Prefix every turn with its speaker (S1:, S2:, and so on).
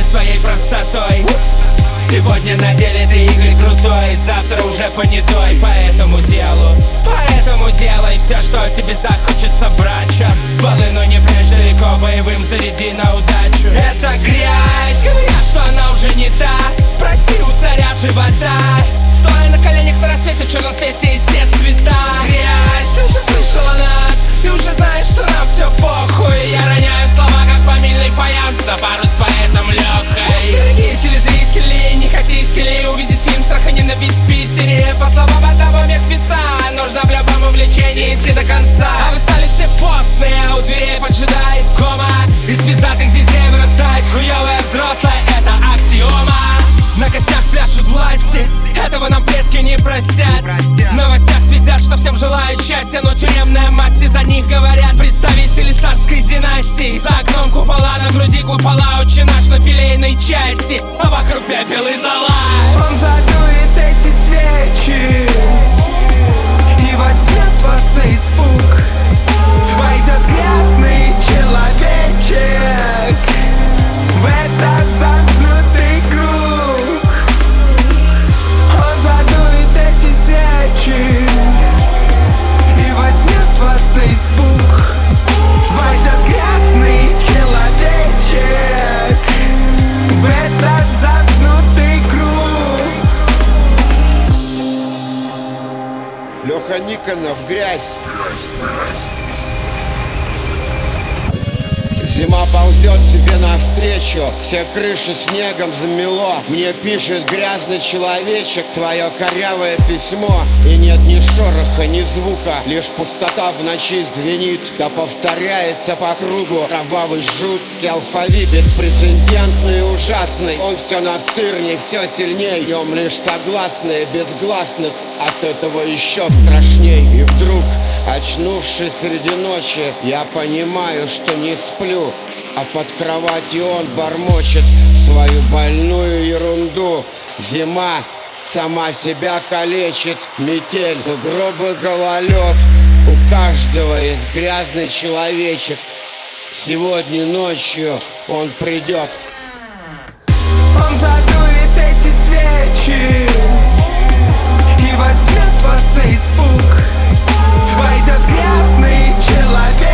S1: своей простотой. Сегодня на деле ты Игорь крутой, завтра уже понятой. Поэтому делай все, что тебе захочется, брача. Волыну не прячь далеко, боевым заряди на удачу. Это грязь, говорят, что она уже не та. Проси у царя живота, стоя на коленях на рассвете, в черном свете и все цвета. Грязь, ты уже слышала нас, ты уже знаешь, что нам все похуй. Я роняю слова, как фамильный фаянс, на пару с поэтом Лехой. Дорогие телезрители, не хотите ли увидеть фильм «Страх и ненависть» в Питере? По словам одного мертвеца, нужно в любом увлечении идти до конца. А вы стали все постные, а у дверей поджидает кома. Из пиздатых детей вырастает хуёвая взрослая, это аксиома. На костях пляшут власти, этого нам предки не простят. В новостях пиздят, что всем желают счастья, но тюремная масть, за них говорят представители царской династии. За окном купола, на груди купола, отче наш на филейной части, а вокруг пепел и зола.
S2: Он задует эти свечи и возьмет вас на испуг. Войдет грязный человечек в этот замкнутый круг. Он задует эти свечи и возьмет вас на испуг. Войдет грязный человечек в этот замкнутый круг.
S3: Леха Никонов, грязь. Зима ползет себе навстречу, все крыши снегом замело. Мне пишет грязный человечек свое корявое письмо. И нет ни шороха, ни звука, лишь пустота в ночи звенит. Да повторяется по кругу кровавый жуткий алфавит. Беспрецедентный и ужасный, он все настырней, все сильней. В нем лишь согласные, без гласных, от этого еще страшней. И вдруг, очнувшись среди ночи, я понимаю, что не сплю, а под кроватью он бормочет свою больную ерунду. Зима сама себя калечит, метель, сугробы, гололед. У каждого есть грязный человечек. Сегодня ночью он придет.
S2: Он задует эти свечи и возьмет вас на испуг. Войдет грязный человек